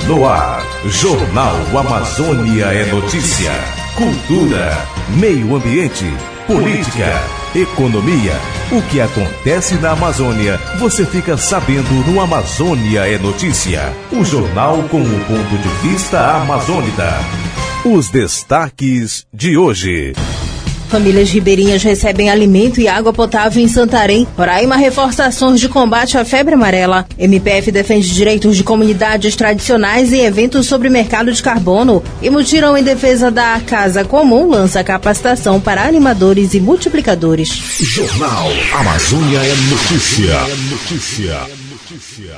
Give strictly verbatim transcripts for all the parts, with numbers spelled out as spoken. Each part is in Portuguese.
No ar, Jornal Amazônia é notícia, cultura, meio ambiente, política, economia. O que acontece na Amazônia, você fica sabendo no Amazônia é Notícia. O jornal com o ponto de vista amazônida. Os destaques de hoje. Famílias ribeirinhas recebem alimento e água potável em Santarém. Roraima reforça ações de combate à febre amarela. M P F defende direitos de comunidades tradicionais em eventos sobre mercado de carbono. E mutirão em defesa da Casa Comum lança capacitação para animadores e multiplicadores. Jornal Amazônia é Notícia. Notícia. Notícia.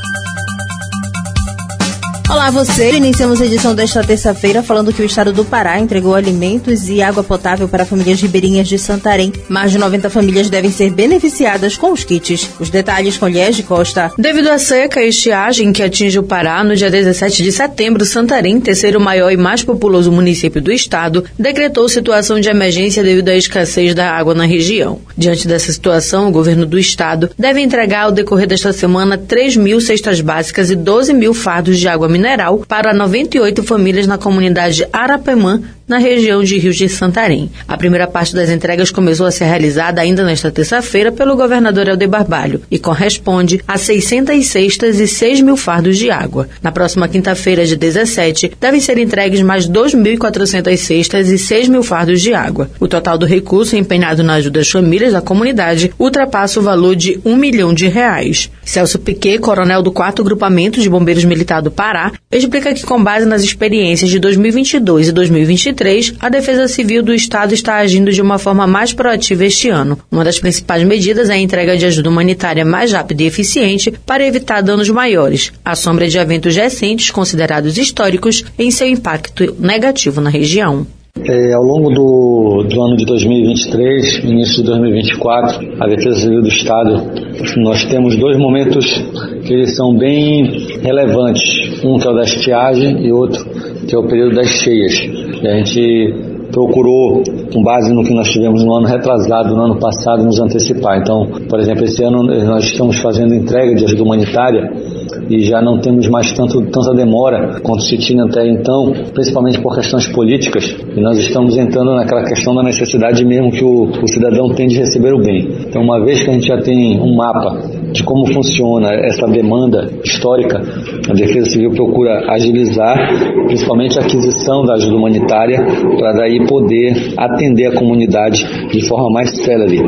Olá, você. Iniciamos a edição desta terça-feira falando que o estado do Pará entregou alimentos e água potável para famílias ribeirinhas de Santarém. Mais de noventa famílias devem ser beneficiadas com os kits. Os detalhes com Liege Costa. Devido à seca e estiagem que atinge o Pará, no dia dezessete de setembro, Santarém, terceiro maior e mais populoso município do estado, decretou situação de emergência devido à escassez da água na região. Diante dessa situação, o governo do estado deve entregar ao decorrer desta semana três mil cestas básicas e doze mil fardos de água mineral para noventa e oito famílias na comunidade Arapemã, na região de Rios de Santarém. A primeira parte das entregas começou a ser realizada ainda nesta terça-feira pelo governador Helder Barbalho e corresponde a seiscentas cestas e seis mil fardos de água. Na próxima quinta-feira, de dezessete, devem ser entregues mais dois mil e quatrocentas cestas e seis mil fardos de água. O total do recurso empenhado na ajuda às famílias da comunidade ultrapassa o valor de um milhão de reais. Celso Piquet, coronel do quarto Grupamento de Bombeiros Militar do Pará, explica que, com base nas experiências de dois mil e vinte e dois e dois mil e vinte e três, a Defesa Civil do Estado está agindo de uma forma mais proativa este ano. Uma das principais medidas é a entrega de ajuda humanitária mais rápida e eficiente para evitar danos maiores, à sombra de eventos recentes considerados históricos em seu impacto negativo na região. É, ao longo do, do ano de dois mil e vinte e três, início de dois mil e vinte e quatro, a Defesa Civil do Estado, nós temos dois momentos que eles são bem relevantes. Um que é o da estiagem e outro que é o período das cheias. E a gente procurou, com base no que nós tivemos no ano retrasado, no ano passado, nos antecipar. Então, por exemplo, esse ano nós estamos fazendo entrega de ajuda humanitária e já não temos mais tanto, tanta demora quanto se tinha até então, principalmente por questões políticas, e nós estamos entrando naquela questão da necessidade mesmo que o, o cidadão tem de receber o bem. Então, uma vez que a gente já tem um mapa de como funciona essa demanda histórica, a Defesa Civil procura agilizar, principalmente a aquisição da ajuda humanitária, para daí poder atender a comunidade de forma mais célere.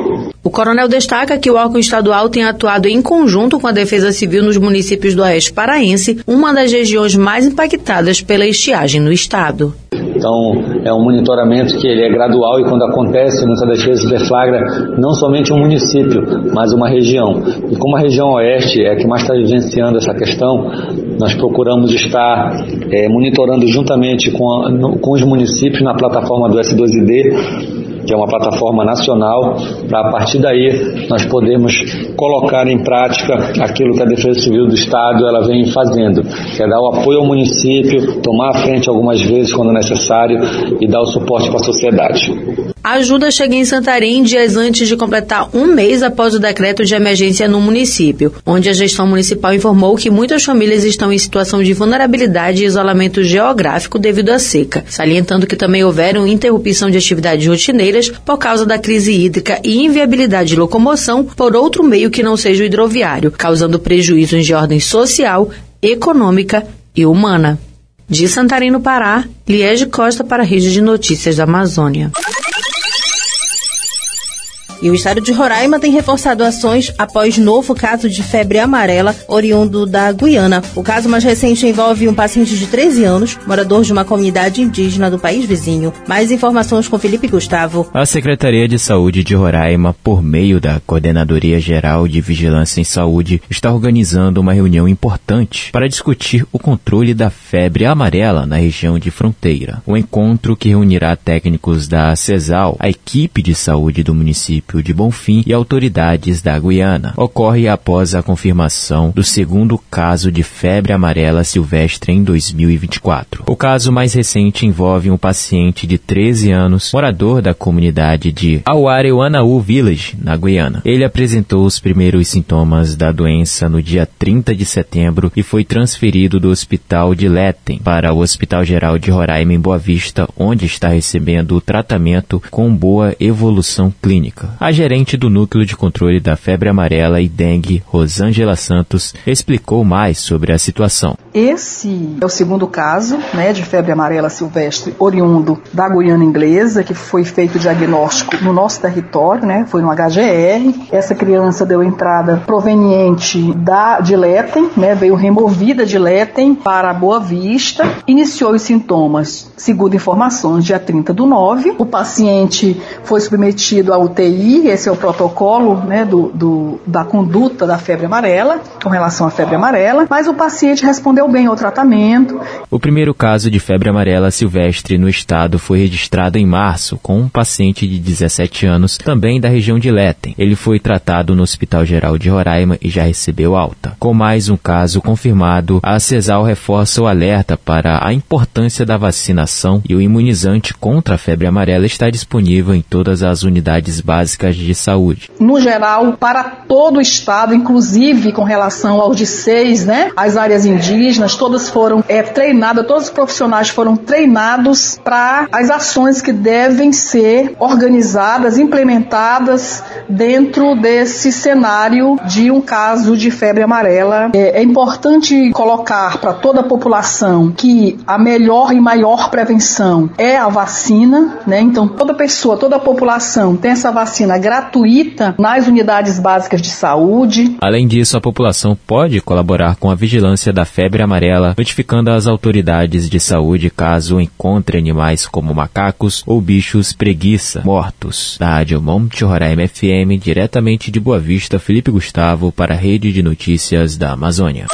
O coronel destaca que o órgão estadual tem atuado em conjunto com a Defesa Civil nos municípios do Oeste Paraense, uma das regiões mais impactadas pela estiagem no estado. Então, é um monitoramento que ele é gradual e quando acontece, muitas das vezes deflagra não somente um município, mas uma região. E como a região Oeste é a que mais está vivenciando essa questão, nós procuramos estar é, monitorando juntamente com, a, no, com os municípios na plataforma do S dois I D, que é uma plataforma nacional, para a partir daí nós podermos colocar em prática aquilo que a Defesa Civil do Estado ela vem fazendo, que é dar o apoio ao município, tomar a frente algumas vezes quando necessário e dar o suporte para a sociedade. A ajuda chega em Santarém dias antes de completar um mês após o decreto de emergência no município, onde a gestão municipal informou que muitas famílias estão em situação de vulnerabilidade e isolamento geográfico devido à seca, salientando que também houveram interrupção de atividades rotineiras por causa da crise hídrica e inviabilidade de locomoção por outro meio que não seja o hidroviário, causando prejuízos de ordem social, econômica e humana. De Santarém, no Pará, Liege Costa para a Rede de Notícias da Amazônia. E o estado de Roraima tem reforçado ações após novo caso de febre amarela oriundo da Guiana. O caso mais recente envolve um paciente de treze anos, morador de uma comunidade indígena do país vizinho. Mais informações com Felipe Gustavo. A Secretaria de Saúde de Roraima, por meio da Coordenadoria Geral de Vigilância em Saúde, está organizando uma reunião importante para discutir o controle da febre amarela na região de fronteira. O encontro, que reunirá técnicos da CESAL, a equipe de saúde do município, município de Bonfim e autoridades da Guiana. Ocorre após a confirmação do segundo caso de febre amarela silvestre em dois mil e vinte e quatro. O caso mais recente envolve um paciente de treze anos, morador da comunidade de Auareuanaú Village, na Guiana. Ele apresentou os primeiros sintomas da doença no dia trinta de setembro e foi transferido do hospital de Letem para o Hospital Geral de Roraima em Boa Vista, onde está recebendo o tratamento com boa evolução clínica. A gerente do Núcleo de Controle da Febre Amarela e Dengue, Rosângela Santos, explicou mais sobre a situação. Esse é o segundo caso, né, de febre amarela silvestre oriundo da Guiana Inglesa, que foi feito o diagnóstico no nosso território, né, foi no H G R. Essa criança deu entrada proveniente da, de Letem, né, veio removida de Letem para Boa Vista, iniciou os sintomas, segundo informações, dia trinta do nove. O paciente foi submetido à U T I, esse é o protocolo, né, do, do, da conduta da febre amarela, com relação à febre amarela, mas o paciente respondeu bem ao tratamento. O primeiro caso de febre amarela silvestre no estado foi registrado em março, com um paciente de dezessete anos, também da região de Letem. Ele foi tratado no Hospital Geral de Roraima e já recebeu alta. Com mais um caso confirmado, a CESAL reforça o alerta para a importância da vacinação e o imunizante contra a febre amarela está disponível em todas as unidades básicas de saúde. No geral, para todo o estado, inclusive com relação aos de seis, né, as áreas indígenas, todas foram é, treinadas, todos os profissionais foram treinados para as ações que devem ser organizadas, implementadas dentro desse cenário de um caso de febre amarela. É, é importante colocar para toda a população que a melhor e maior prevenção é a vacina, né? Então toda pessoa, toda a população tem essa vacina gratuita nas unidades básicas de saúde. Além disso, a população pode colaborar com a vigilância da febre amarela, notificando as autoridades de saúde caso encontre animais como macacos ou bichos preguiça mortos. Da Rádio Monte Roraima F M, diretamente de Boa Vista, Felipe Gustavo para a Rede de Notícias da Amazônia.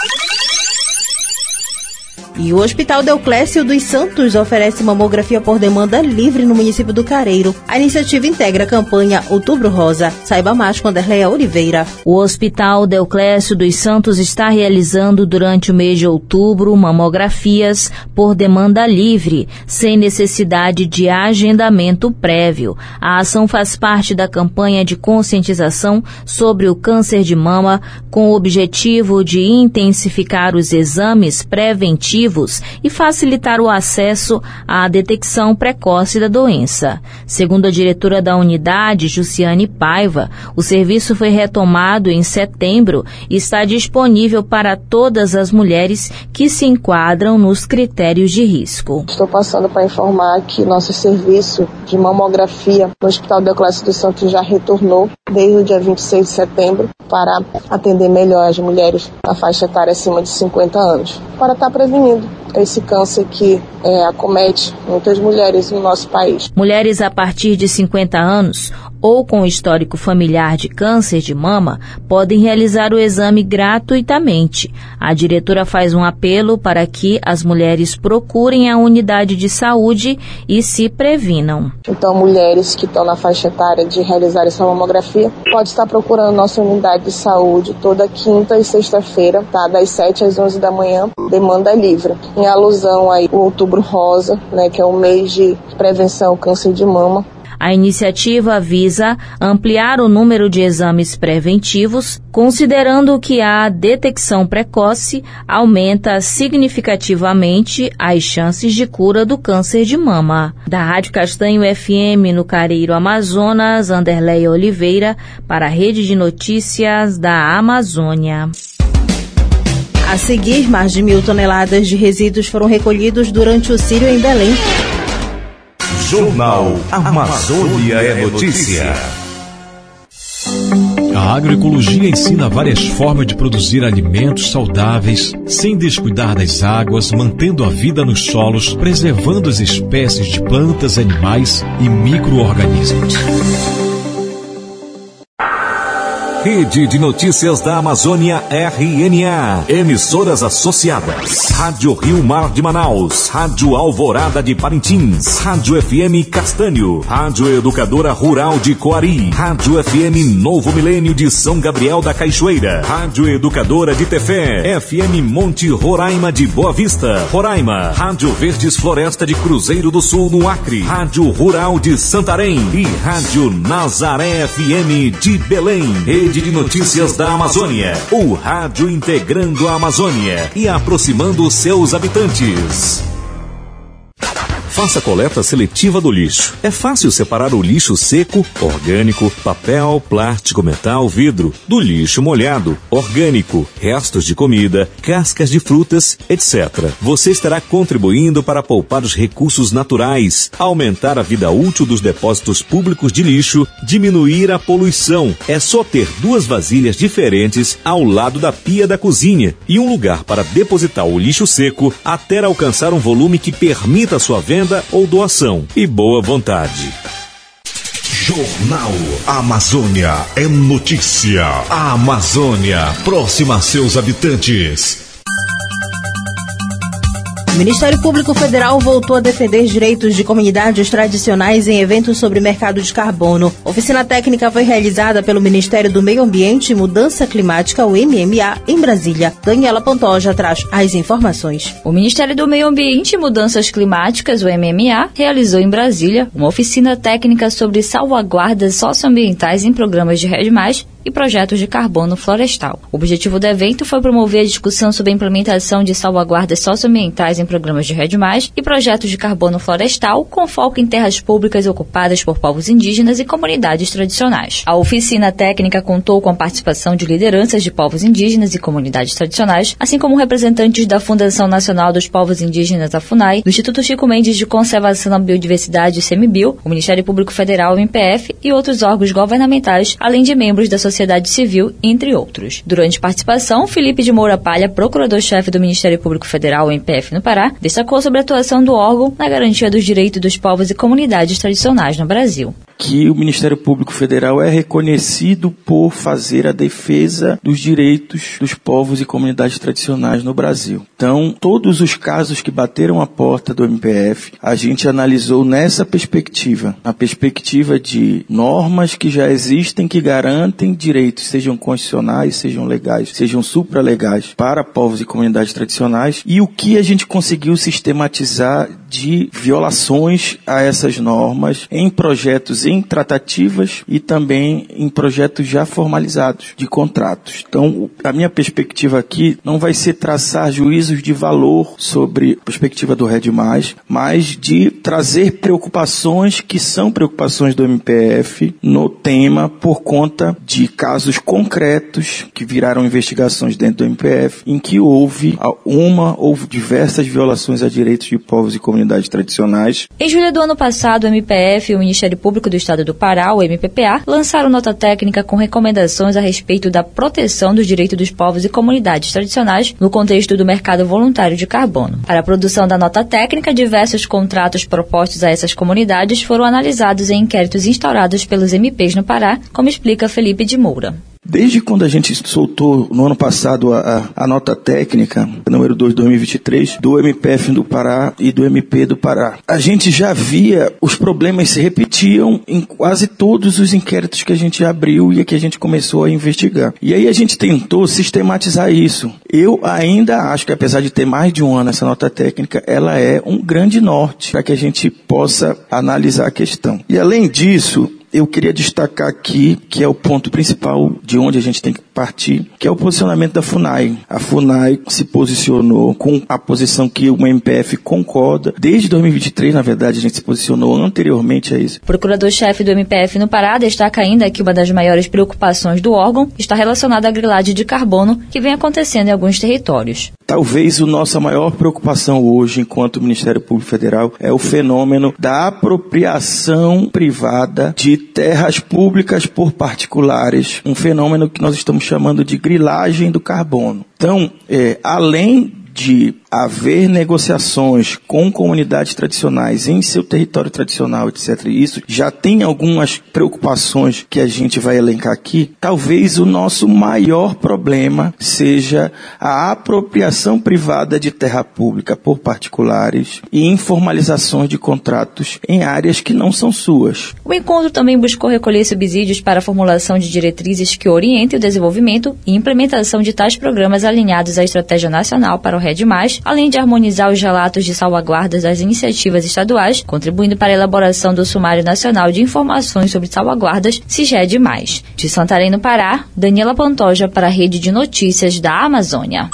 E o Hospital Deoclésio dos Santos oferece mamografia por demanda livre no município do Careiro. A iniciativa integra a campanha Outubro Rosa. Saiba mais com Anderleia Oliveira. O Hospital Deoclésio dos Santos está realizando durante o mês de outubro mamografias por demanda livre, sem necessidade de agendamento prévio. A ação faz parte da campanha de conscientização sobre o câncer de mama, com o objetivo de intensificar os exames preventivos e facilitar o acesso à detecção precoce da doença. Segundo a diretora da unidade, Jussiane Paiva, o serviço foi retomado em setembro e está disponível para todas as mulheres que se enquadram nos critérios de risco. Estou passando para informar que nosso serviço de mamografia no Hospital Deoclésio dos Santos já retornou desde o dia vinte e seis de setembro para atender melhor as mulheres na faixa etária acima de cinquenta anos, para estar prevenindo esse câncer que é, acomete muitas mulheres no nosso país. Mulheres a partir de cinquenta anos ou com histórico familiar de câncer de mama podem realizar o exame gratuitamente. A diretora faz um apelo para que as mulheres procurem a unidade de saúde e se previnam. Então, mulheres que estão na faixa etária de realizar essa mamografia pode estar procurando nossa unidade de saúde toda quinta e sexta-feira, tá? Das sete às onze da manhã, demanda livre. Em alusão aí ao Outubro Rosa, né, que é o mês de prevenção ao câncer de mama. A iniciativa visa ampliar o número de exames preventivos, considerando que a detecção precoce aumenta significativamente as chances de cura do câncer de mama. Da Rádio Castanho F M no Careiro, Amazonas, Anderleia Oliveira, para a Rede de Notícias da Amazônia. A seguir, mais de mil toneladas de resíduos foram recolhidos durante o Círio em Belém. Jornal Amazônia é Notícia. A agroecologia ensina várias formas de produzir alimentos saudáveis, sem descuidar das águas, mantendo a vida nos solos, preservando as espécies de plantas, animais e micro-organismos. Rede de Notícias da Amazônia R N A. Emissoras associadas. Rádio Rio Mar de Manaus. Rádio Alvorada de Parintins. Rádio F M Castanho. Rádio Educadora Rural de Coari. Rádio F M Novo Milênio de São Gabriel da Cachoeira. Rádio Educadora de Tefé. F M Monte Roraima de Boa Vista, Roraima. Rádio Verdes Floresta de Cruzeiro do Sul, no Acre. Rádio Rural de Santarém. E Rádio Nazaré F M de Belém. Rede de Notícias da Amazônia. O rádio integrando a Amazônia e aproximando seus habitantes. Faça a coleta seletiva do lixo. É fácil separar o lixo seco, orgânico, papel, plástico, metal, vidro, do lixo molhado, orgânico, restos de comida, cascas de frutas, etcétera. Você estará contribuindo para poupar os recursos naturais, aumentar a vida útil dos depósitos públicos de lixo, diminuir a poluição. É só ter duas vasilhas diferentes ao lado da pia da cozinha e um lugar para depositar o lixo seco até alcançar um volume que permita a sua venda ou doação. E boa vontade. Jornal Amazônia é notícia. A Amazônia, próxima a seus habitantes. O Ministério Público Federal voltou a defender direitos de comunidades tradicionais em eventos sobre mercado de carbono. A oficina técnica foi realizada pelo Ministério do Meio Ambiente e Mudança Climática, o M M A, em Brasília. Daniela Pantoja traz as informações. O Ministério do Meio Ambiente e Mudanças Climáticas, o M M A, realizou em Brasília uma oficina técnica sobre salvaguardas socioambientais em programas de Rede Mais e projetos de carbono florestal. O objetivo do evento foi promover a discussão sobre a implementação de salvaguardas socioambientais em programas de Rede Mais e projetos de carbono florestal, com foco em terras públicas ocupadas por povos indígenas e comunidades tradicionais. A oficina técnica contou com a participação de lideranças de povos indígenas e comunidades tradicionais, assim como representantes da Fundação Nacional dos Povos Indígenas, a FUNAI, do Instituto Chico Mendes de Conservação da Biodiversidade, o CEMIBio, o Ministério Público Federal, o M P F, e outros órgãos governamentais, além de membros da sociedade civil, entre outros. Durante a participação, Felipe de Moura Palha, procurador-chefe do Ministério Público Federal, o M P F no Pará, destacou sobre a atuação do órgão na garantia dos direitos dos povos e comunidades tradicionais no Brasil. Que o Ministério Público Federal é reconhecido por fazer a defesa dos direitos dos povos e comunidades tradicionais no Brasil. Então, todos os casos que bateram a porta do M P F, a gente analisou nessa perspectiva, a perspectiva de normas que já existem que garantem direitos, sejam constitucionais, sejam legais, sejam supralegais para povos e comunidades tradicionais, e o que a gente conseguiu sistematizar de violações a essas normas em projetos, em tratativas e também em projetos já formalizados de contratos. Então, a minha perspectiva aqui não vai ser traçar juízos de valor sobre a perspectiva do Rede Mais, mas de trazer preocupações que são preocupações do M P F no tema por conta de casos concretos que viraram investigações dentro do M P F, em que houve uma ou diversas violações a direitos de povos e comunidades tradicionais. Em julho do ano passado, o M P F e o Ministério Público do Estado do Pará, o M P P A, lançaram nota técnica com recomendações a respeito da proteção dos direitos dos povos e comunidades tradicionais no contexto do mercado voluntário de carbono. Para a produção da nota técnica, diversos contratos propostos a essas comunidades foram analisados em inquéritos instaurados pelos M Ps no Pará, como explica Felipe de Moura. Desde quando a gente soltou no ano passado a, a, a nota técnica, número dois de dois mil e vinte e três, do M P F do Pará e do M P do Pará, a gente já via os problemas se repetiam em quase todos os inquéritos que a gente abriu e que a gente começou a investigar. E aí a gente tentou sistematizar isso. Eu ainda acho que, apesar de ter mais de um ano essa nota técnica, ela é um grande norte para que a gente possa analisar a questão. E além disso, eu queria destacar aqui, que é o ponto principal de onde a gente tem que partir, que é o posicionamento da FUNAI. A FUNAI se posicionou com a posição que o M P F concorda. Desde dois mil e vinte e três, na verdade, a gente se posicionou anteriormente a isso. O procurador-chefe do M P F no Pará destaca ainda que uma das maiores preocupações do órgão está relacionada à grilagem de carbono que vem acontecendo em alguns territórios. Talvez a nossa maior preocupação hoje, enquanto Ministério Público Federal, é o fenômeno da apropriação privada de terras públicas por particulares, um fenômeno que nós estamos chamando de grilagem do carbono. Então, é, além de haver negociações com comunidades tradicionais em seu território tradicional, etcétera, e isso já tem algumas preocupações que a gente vai elencar aqui, talvez o nosso maior problema seja a apropriação privada de terra pública por particulares e informalizações de contratos em áreas que não são suas. O encontro também buscou recolher subsídios para a formulação de diretrizes que orientem o desenvolvimento e implementação de tais programas alinhados à Estratégia Nacional para o R E D mais, além de harmonizar os relatos de salvaguardas das iniciativas estaduais, contribuindo para a elaboração do Sumário Nacional de Informações sobre Salvaguardas, SIGED mais. De Santarém, no Pará, Daniela Pantoja para a Rede de Notícias da Amazônia.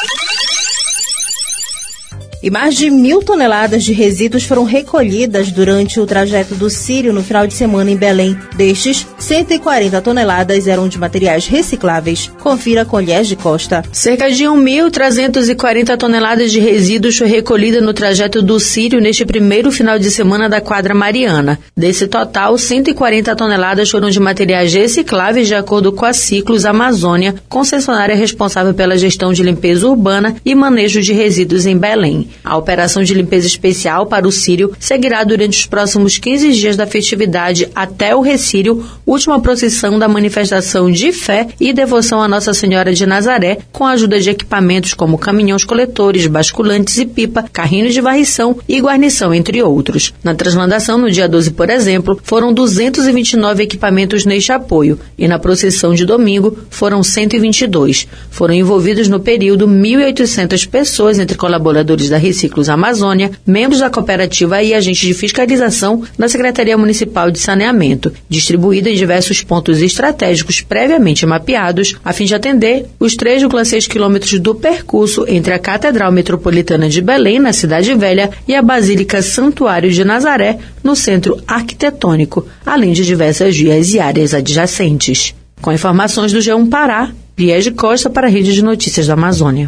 E mais de mil toneladas de resíduos foram recolhidas durante o trajeto do Círio no final de semana em Belém. Destes, cento e quarenta toneladas eram de materiais recicláveis. Confira com Liege Costa. Cerca de mil trezentas e quarenta toneladas de resíduos foi recolhida no trajeto do Círio neste primeiro final de semana da Quadra Mariana. Desse total, cento e quarenta toneladas foram de materiais recicláveis de acordo com a Ciclos Amazônia, concessionária responsável pela gestão de limpeza urbana e manejo de resíduos em Belém. A operação de limpeza especial para o Círio seguirá durante os próximos quinze dias da festividade até o Recírio, última procissão da manifestação de fé e devoção a Nossa Senhora de Nazaré, com a ajuda de equipamentos como caminhões coletores, basculantes e pipa, carrinhos de varrição e guarnição, entre outros. Na translandação, no dia doze, por exemplo, foram duzentos e vinte e nove equipamentos neste apoio, e na procissão de domingo foram cento e vinte e dois. Foram envolvidos no período mil e oitocentas pessoas, entre colaboradores da Reciclos Amazônia, membros da cooperativa e agentes de fiscalização da Secretaria Municipal de Saneamento, distribuída em diversos pontos estratégicos previamente mapeados, a fim de atender os três vírgula seis quilômetros do percurso entre a Catedral Metropolitana de Belém, na Cidade Velha, e a Basílica Santuário de Nazaré, no centro arquitetônico, além de diversas vias e áreas adjacentes. Com informações do G um Pará, Liege Costa para a Rede de Notícias da Amazônia.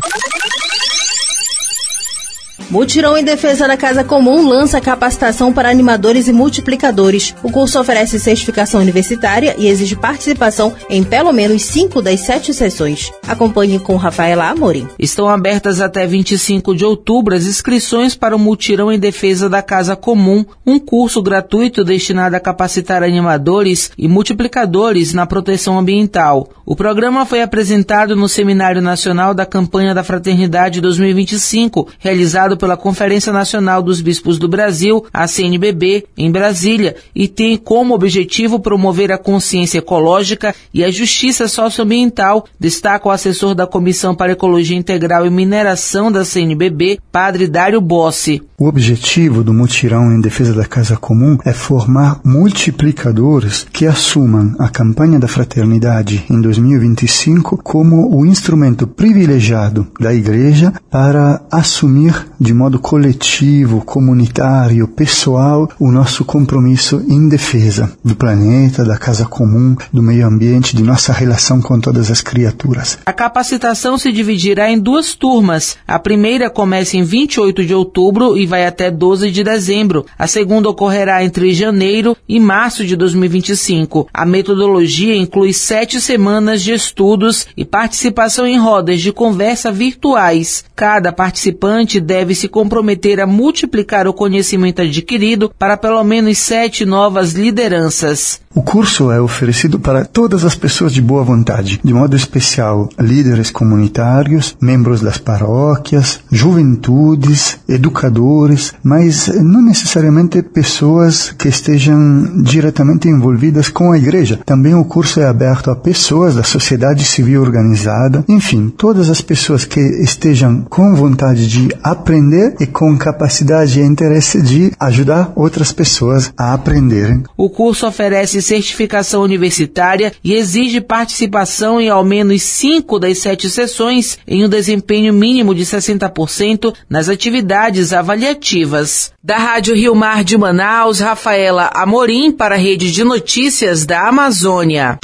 Mutirão em Defesa da Casa Comum lança capacitação para animadores e multiplicadores. O curso oferece certificação universitária e exige participação em pelo menos cinco das sete sessões. Acompanhe com Rafaela Amorim. Estão abertas até vinte e cinco de outubro as inscrições para o Mutirão em Defesa da Casa Comum, um curso gratuito destinado a capacitar animadores e multiplicadores na proteção ambiental. O programa foi apresentado no Seminário Nacional da Campanha da Fraternidade dois mil e vinte e cinco, realizado pela Conferência Nacional dos Bispos do Brasil, a C N B B, em Brasília, e tem como objetivo promover a consciência ecológica e a justiça socioambiental, destaca o assessor da Comissão para Ecologia Integral e Mineração da C N B B, Padre Dário Bossi. O objetivo do Mutirão em Defesa da Casa Comum é formar multiplicadores que assumam a campanha da fraternidade em dois mil e vinte e cinco como o instrumento privilegiado da Igreja para assumir de modo coletivo, comunitário, pessoal, o nosso compromisso em defesa do planeta, da casa comum, do meio ambiente, de nossa relação com todas as criaturas. A capacitação se dividirá em duas turmas. A primeira começa em vinte e oito de outubro e vai até doze de dezembro. A segunda ocorrerá entre janeiro e março de dois mil e vinte e cinco. A metodologia inclui sete semanas de estudos e participação em rodas de conversa virtuais. Cada participante deve se comprometer a multiplicar o conhecimento adquirido para pelo menos sete novas lideranças. O curso é oferecido para todas as pessoas de boa vontade, de modo especial líderes comunitários, membros das paróquias, juventudes, educadores, mas não necessariamente pessoas que estejam diretamente envolvidas com a igreja. Também o curso é aberto a pessoas da sociedade civil organizada, enfim, todas as pessoas que estejam com vontade de aprender e com capacidade e interesse de ajudar outras pessoas a aprenderem. O curso oferece certificação universitária e exige participação em ao menos cinco das sete sessões em um desempenho mínimo de sessenta por cento nas atividades avaliativas. Da Rádio Rio Mar de Manaus, Rafaela Amorim para a Rede de Notícias da Amazônia.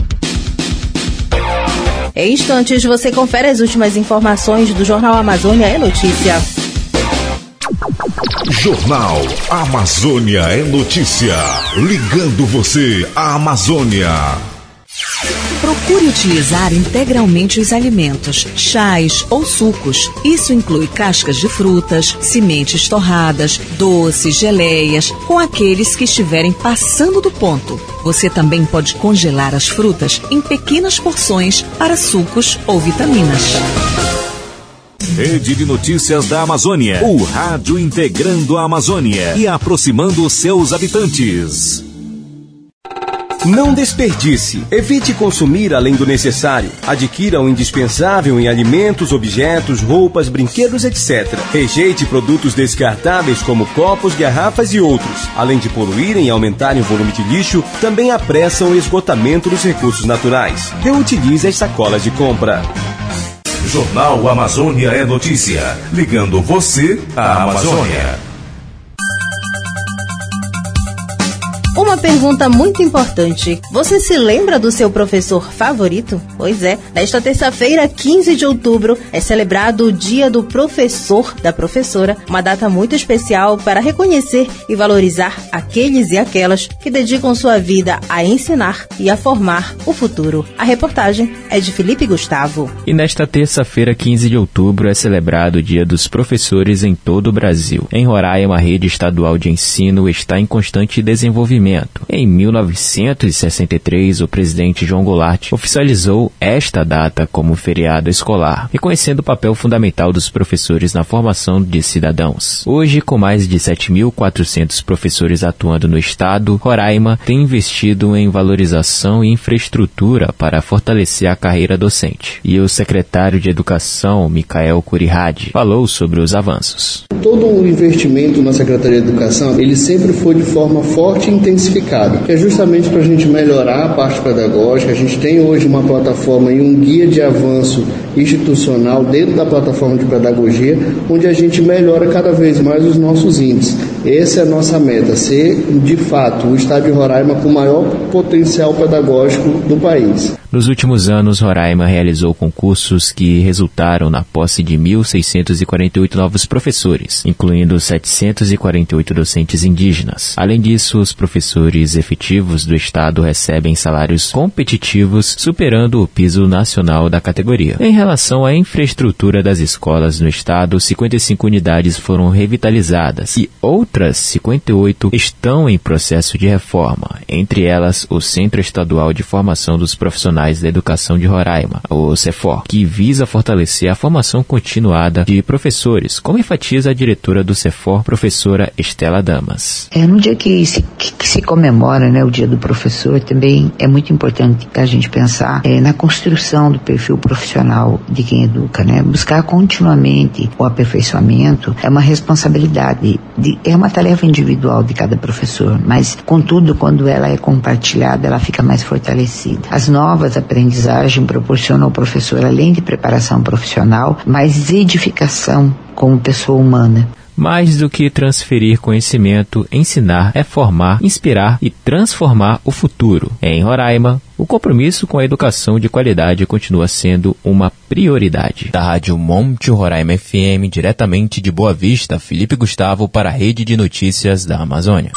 Em instantes, você confere as últimas informações do Jornal Amazônia é Notícia. Jornal Amazônia é Notícia. Ligando você à Amazônia. Procure utilizar integralmente os alimentos, chás ou sucos. Isso inclui cascas de frutas, sementes torradas, doces, geleias, com aqueles que estiverem passando do ponto. Você também pode congelar as frutas em pequenas porções para sucos ou vitaminas. Rede de Notícias da Amazônia. O rádio integrando a Amazônia e aproximando seus habitantes. Não desperdice. Evite consumir além do necessário. Adquira o indispensável em alimentos, objetos, roupas, brinquedos, etcétera. Rejeite produtos descartáveis como copos, garrafas e outros. Além de poluírem e aumentarem o volume de lixo, também apressam o esgotamento dos recursos naturais. Reutilize as sacolas de compra. Jornal Amazônia é notícia. Ligando você à Amazônia. Uma pergunta muito importante. Você se lembra do seu professor favorito? Pois é, nesta terça-feira, quinze de outubro, é celebrado o Dia do Professor, da Professora, uma data muito especial para reconhecer e valorizar aqueles e aquelas que dedicam sua vida a ensinar e a formar o futuro. A reportagem é de Felipe Gustavo. E nesta terça-feira, quinze de outubro, é celebrado o Dia dos Professores em todo o Brasil. Em Roraima, a rede estadual de ensino está em constante desenvolvimento. Em mil novecentos e sessenta e três, o presidente João Goulart oficializou esta data como feriado escolar, reconhecendo o papel fundamental dos professores na formação de cidadãos. Hoje, com mais de sete mil e quatrocentos professores atuando no estado, Roraima tem investido em valorização e infraestrutura para fortalecer a carreira docente. E o secretário de Educação, Micael Curihade, falou sobre os avanços. Todo o investimento na Secretaria de Educação, ele sempre foi de forma forte e intensificada, que é justamente para a gente melhorar a parte pedagógica. A gente tem hoje uma plataforma e um guia de avanço institucional dentro da plataforma de pedagogia, onde a gente melhora cada vez mais os nossos índices. Essa é a nossa meta, ser, de fato, o estado de Roraima com o maior potencial pedagógico do país. Nos últimos anos, Roraima realizou concursos que resultaram na posse de mil seiscentos e quarenta e oito novos professores, incluindo setecentos e quarenta e oito docentes indígenas. Além disso, os professores efetivos do estado recebem salários competitivos, superando o piso nacional da categoria. Em relação à infraestrutura das escolas no estado, cinquenta e cinco unidades foram revitalizadas e outras cinquenta e oito estão em processo de reforma, entre elas o Centro Estadual de Formação dos Profissionais da Educação de Roraima, o CEFOR, que visa fortalecer a formação continuada de professores, como enfatiza a diretora do CEFOR, professora Estela Damas. É, no dia que se, que, que se comemora, né, o Dia do Professor, também é muito importante a gente pensar é, na construção do perfil profissional de quem educa, né? Buscar continuamente o aperfeiçoamento é uma responsabilidade, de, é uma tarefa individual de cada professor, mas, contudo, quando ela é compartilhada, ela fica mais fortalecida. As novas aprendizagem proporciona ao professor, além de preparação profissional, mais edificação como pessoa humana. Mais do que transferir conhecimento, ensinar é formar, inspirar e transformar o futuro. Em Roraima, o compromisso com a educação de qualidade continua sendo uma prioridade. Da Rádio Monte Roraima F M, diretamente de Boa Vista, Felipe Gustavo para a Rede de Notícias da Amazônia.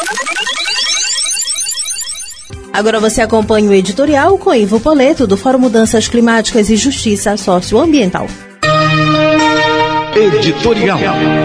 Agora você acompanha o editorial com Ivo Poleto, do Fórum Mudanças Climáticas e Justiça Socioambiental. Editorial.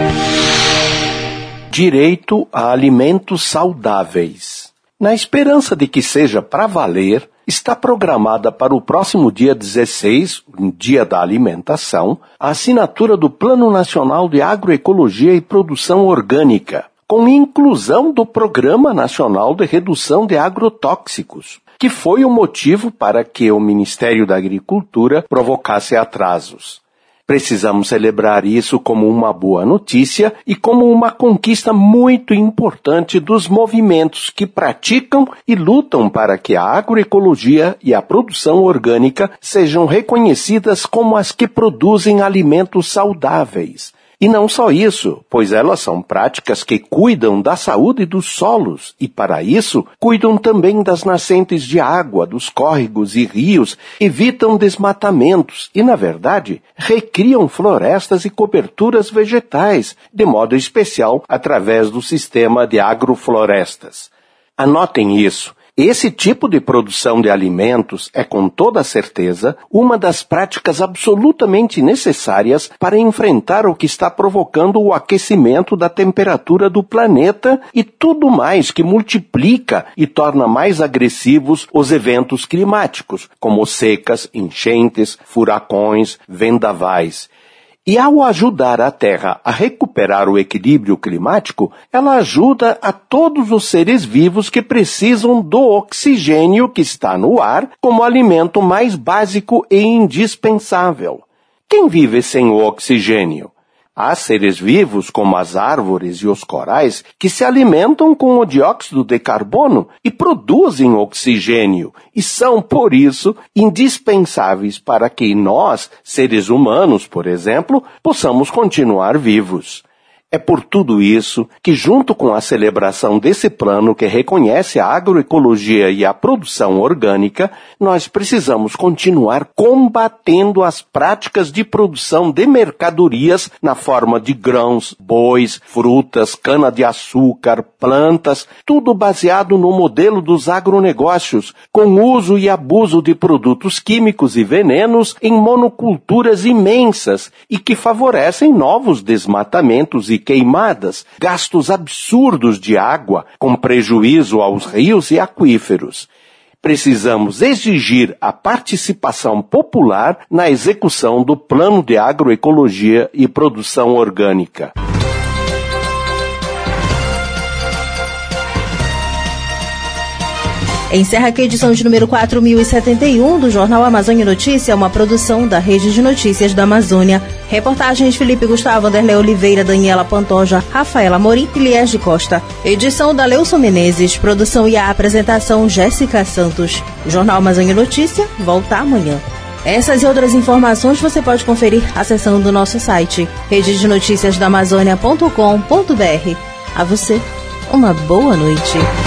Direito a alimentos saudáveis. Na esperança de que seja para valer, está programada para o próximo dia dezesseis, Dia da Alimentação, a assinatura do Plano Nacional de Agroecologia e Produção Orgânica, com inclusão do Programa Nacional de Redução de Agrotóxicos, que foi o motivo para que o Ministério da Agricultura provocasse atrasos. Precisamos celebrar isso como uma boa notícia e como uma conquista muito importante dos movimentos que praticam e lutam para que a agroecologia e a produção orgânica sejam reconhecidas como as que produzem alimentos saudáveis. E não só isso, pois elas são práticas que cuidam da saúde dos solos e, para isso, cuidam também das nascentes de água, dos córregos e rios, evitam desmatamentos e, na verdade, recriam florestas e coberturas vegetais, de modo especial através do sistema de agroflorestas. Anotem isso. Esse tipo de produção de alimentos é, com toda certeza, uma das práticas absolutamente necessárias para enfrentar o que está provocando o aquecimento da temperatura do planeta e tudo mais que multiplica e torna mais agressivos os eventos climáticos, como secas, enchentes, furacões, vendavais. E ao ajudar a Terra a recuperar o equilíbrio climático, ela ajuda a todos os seres vivos que precisam do oxigênio que está no ar como alimento mais básico e indispensável. Quem vive sem o oxigênio? Há seres vivos, como as árvores e os corais, que se alimentam com o dióxido de carbono e produzem oxigênio, e são, por isso, indispensáveis para que nós, seres humanos, por exemplo, possamos continuar vivos. É por tudo isso que, junto com a celebração desse plano que reconhece a agroecologia e a produção orgânica, nós precisamos continuar combatendo as práticas de produção de mercadorias na forma de grãos, bois, frutas, cana-de-açúcar, plantas, tudo baseado no modelo dos agronegócios, com uso e abuso de produtos químicos e venenos em monoculturas imensas e que favorecem novos desmatamentos e queimadas, gastos absurdos de água, com prejuízo aos rios e aquíferos. Precisamos exigir a participação popular na execução do Plano de Agroecologia e Produção Orgânica. Encerra aqui a edição de número quatro mil e setenta e um do Jornal Amazônia Notícia, uma produção da Rede de Notícias da Amazônia. Reportagens Felipe Gustavo, Anderlei Oliveira, Daniela Pantoja, Rafaela Morim e Lies de Costa. Edição da Leuson Menezes, produção e a apresentação Jéssica Santos. O Jornal Amazônia Notícia volta amanhã. Essas e outras informações você pode conferir acessando o nosso site rede de notícias da amazônia ponto com ponto br. A você, uma boa noite.